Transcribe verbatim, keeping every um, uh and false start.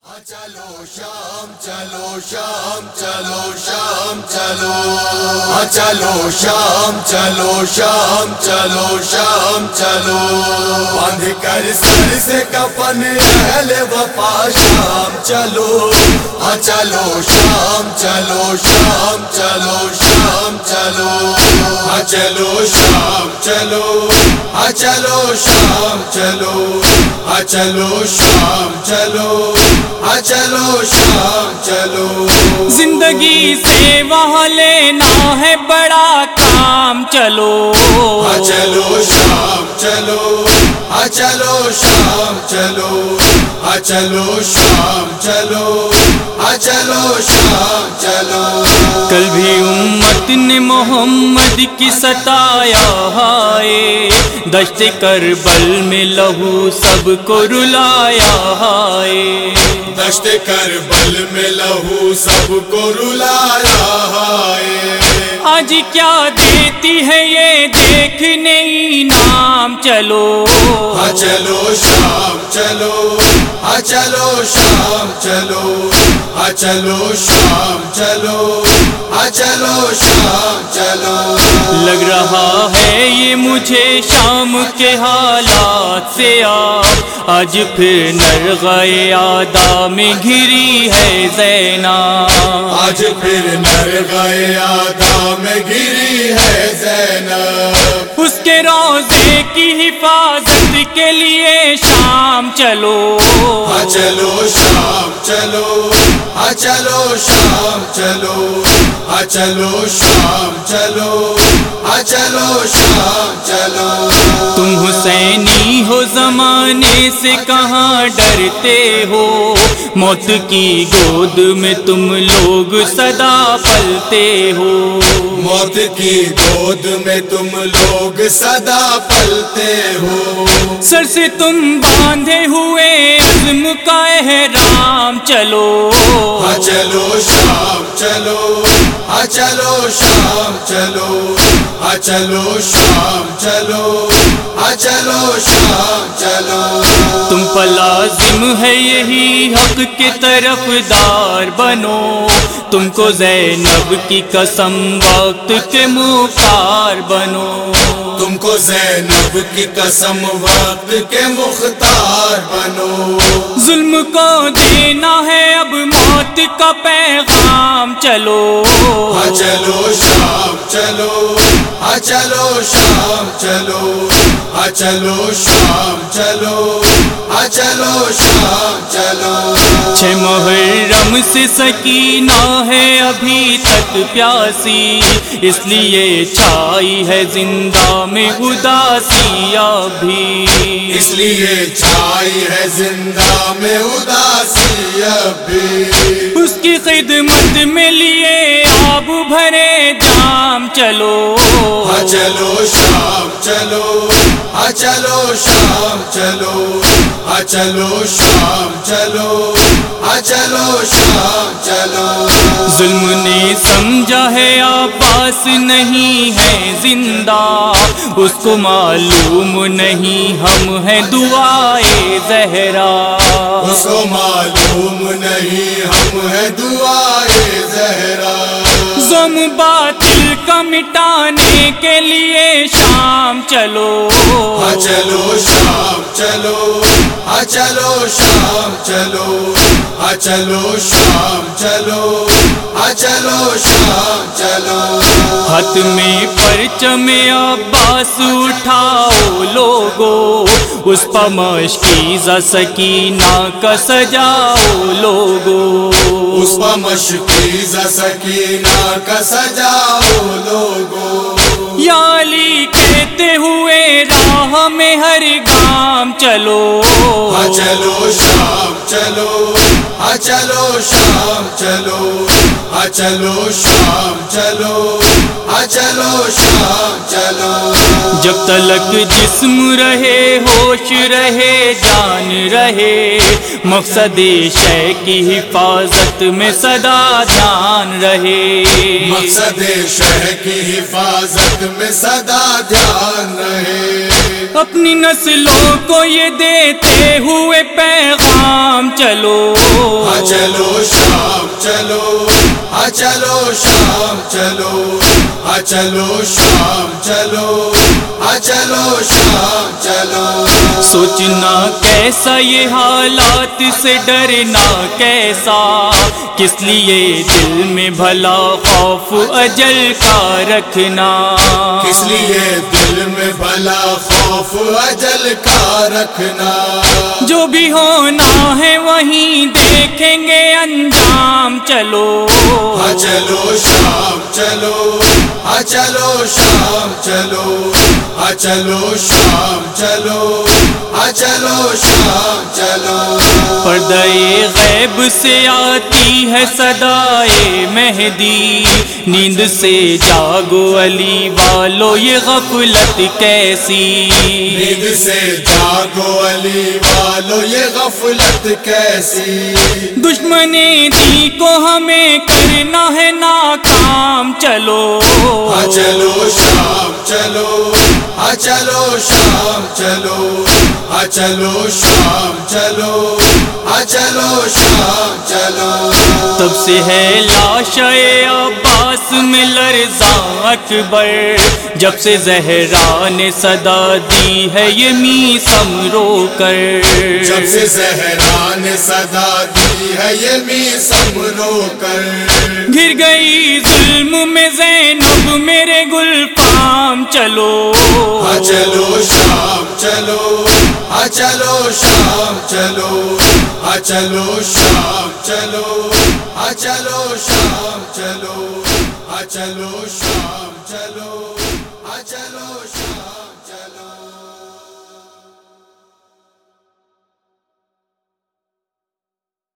چلو شام چلو شام چلو شام چلو چلو شام چلو شام چلو شام چلو باندھ کر سر سے کفن اہل وفا شام چلو چلو شام چلو شام چلو شام چلو چلو شام چلو چلو شام چلو چلو شام چلو چلو شام چلو زندگی سے وہاں لینا ہے بڑا کام، چلو چلو شام چلو چلو شام چلو چلو شام چلو چلو شام چلو کل بھی امت نے محمد کی ستایا ہائے، دشت کربل میں لہو سب کو رلایا ہائے، دشت کربل میں لہو سب کو رلایا ہے۔ آج کیا دیتی ہے یہ دیکھنے انعام، چلو چلو شام چلو چلو شام چلو چلو شام چلو چلو شام چلو لگ رہا ہے یہ مجھے شام کے حالات سے آپ، آج پھر نرغۂ ادا میں گھری ہے زینب، آج پھر نرغۂ ادا میں گری ہے زینب، اس کے روضے کی حفاظت کے لیے شام چلو چلو شام چلو چلو شام چلو چلو شام چلو چلو شام چلو تم حسینی ہو زمانے سے کہاں ڈرتے ہو، موت کی گود میں تم لوگ سدا پلتے ہو، موت کی گود میں تم لوگ سدا پلتے ہو، سر سے تم باندھے ہوئے عزم کا احرام، چلو چلو شام چلو چلو شام چلو چلو شام چلو چلو شام چلو تم پر لازم ہے یہی حق کے طرف دار بنو، تم کو زینب کی قسم وقت کے مختار بنو، تم کو زینب کی قسم وقت کے مختار بنو، ظلم کو دینا ہے اب موت کا پیغام، چلو چلو شام چلو چلو شام چلو چلو شام چلو چلو شام چلو چھ محرم سے سکینہ ہے ابھی تک پیاسی، اس لیے چھائی ہے زندہ میں اداسی ابھی، اس لیے چھائی ہے زندہ میں اداسی ابھی، اس کی خدمت میں لیے آب بھرے جام، چلو چلو شام چلو چلو شام چلو چلو شام چلو چلو شام چلو ظلم نے سمجھا ہے عباس نہیں ہے زندہ، اس کو معلوم نہیں ہم ہیں دعائے زہرا، اس کو معلوم نہیں ہم ہیں دعائے زہرا، غم باطل کا مٹانے کے لیے شام چلو چلو شام چلو چلو شام چلو چلو شام چلو چلو شام چلو ہاتھ میں پرچم عباس اٹھاؤ لوگو، اس پر مشکیزہ سکینہ کا سجاؤ لوگو، اس پر مشکیزہ سکینہ کا سجاؤ لوگو، یا علی کہتے ہوئے راہ میں ہر گام چلو چلو شام چلو چلو شام چلو چلو شام چلو چلو شام چلو جب تلک جسم رہے ہوش رہے جان رہے، مقصد شے کی حفاظت میں صدا دھیان رہے، مقصد شے کی حفاظت میں صدا دھیان رہے، اپنی نسلوں کو یہ دیتے ہوئے پیغام چلو ہاں چلو شام چلو، ہاں چلو شام چلو، ہاں چلو شام چلو، ہاں چلو شام چلو۔ سوچنا کیسا یہ حالات سے ڈرنا کیسا، کس لیے دل میں بھلا خوف اجل کا رکھنا، کس لیے دل میں بھلا خوف اجل کا رکھنا۔ جو بھی ہونا ہے وہیں دیکھیں گے انجام، چلو ہاں چلو شام چلو، ہاں چلو شام چلو، ہاں چلو شام چلو، ہاں چلو شام چلو۔ پردہ غیب سے آتی ہے صدائے مہدی، نیند سے جاگو علی والو یہ غفلت کیسی، نیند سے جاگو علی والو یہ غفلت کیسی۔ دشمن دی کو ہمیں کرنا ہے ناکام، چلو ہاں چلو شام چلو، ہاں چلو شام چلو، ہاں چلو شام چلو، ہاں چلو شام چلو۔ تب سے ہے لاش عباس میں لرزاں اکبر، جب سے زہرا نے صدا دی ہے یہ میثم رو کر، جب سے زہرا نے صدا دی ہے یہ میثم رو کر۔ گر گئی ظلم میں زینب میرے گلفام، چلو ہاں چلو شام چلو، ہاں چلو شام چلو، ہاں چلو شام چلو، ہاں چلو شام چلو، ہاں چلو شام چلو۔